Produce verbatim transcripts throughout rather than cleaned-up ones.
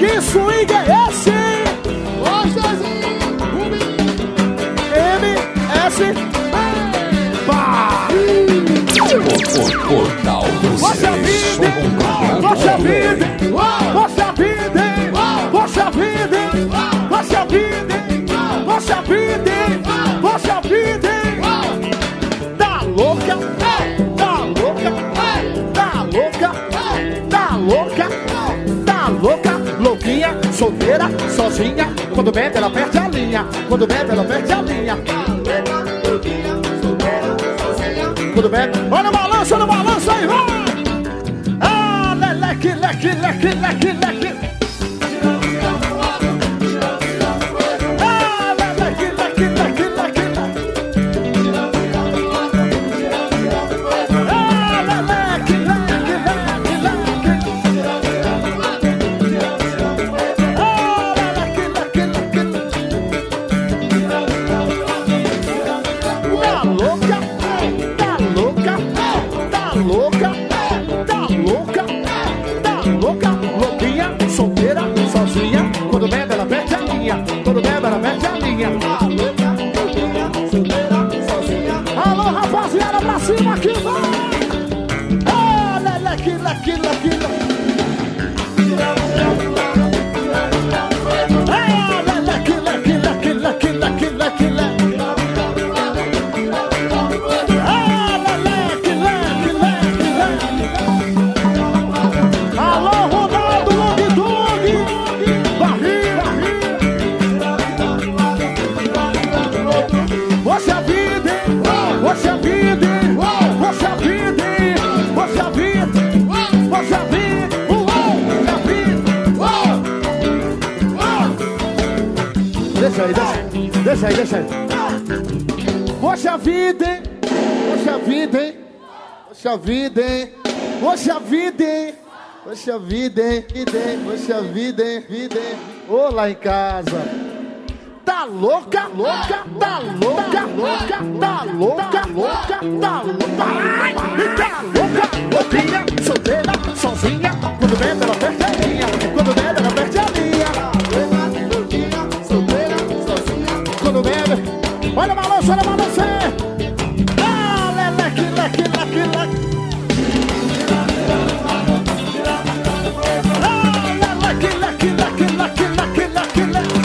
Que swing é esse? M S Pá! Portal do Poxa vida, poxa vida, poxa vida, poxa vida, poxa vida, poxa vida, poxa vida. Tá louca, tá louca, tá louca, tá louca, tá louca, louquinha, solteira, sozinha. Quando bebe ela perde a linha, quando bebe ela perde a linha. Quando bebe, olha o balanço, olha o balanço aí, vai! Ah, leque, leque, leque, leque, leque. Ah, leque, leque, leque, leque. Ah, leque, leque, leque, leque. Ah, leque, leque, leque, leque. Tá louca? Louca, tá louca, tá louca, louquinha, solteira, sozinha. Quando bebe ela perde a linha, quando bebe ela perde a linha. Tá louca, louquinha, solteira, sozinha. Alô rapaziada, pra cima que vai. Ah, leque, leque, leque, leque. Ah, leque, leque, leque, leque, leque, leque, leque. Poxa vida, poxa vida, poxa vida, poxa vida, poxa vida, poxa vida. Deixa aí, deixa, deixa aí, deixa aí. Poxa vida, hein? Poxa vida, hein? Poxa vida, hein? Poxa vida, hein? Poxa vida, hein? Poxa vida, hein? Vida, hein? Ô, lá em casa. Tá louca, louca, tá louca, louca, tá louca, louca, tá louca. Ai, tá louca, louquinha, solteira, sozinha. Quando bebe ela perde a linha, quando bebe ela perde a linha. Louquinha, solteira, sozinha. Quando bebe, olha o balanço, olha o balanço. Ah, leque, leque, leque, leque. Ah, leque, leque, leque, leque, leque, leque, leque.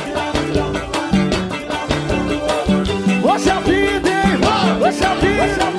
Poxa vida, poxa vida.